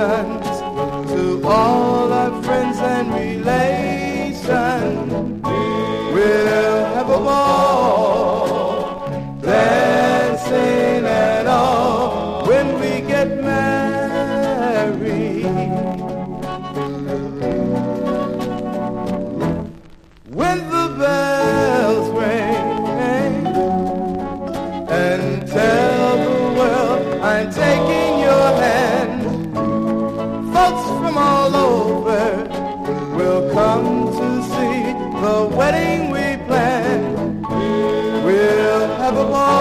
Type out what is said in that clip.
to all our friends and relations. We'll have a ball, dancing and all, when we get married. When the bells ring and tell the world I'm taking your hand, folks from all over will come to see the wedding we planned. We'll have a ball,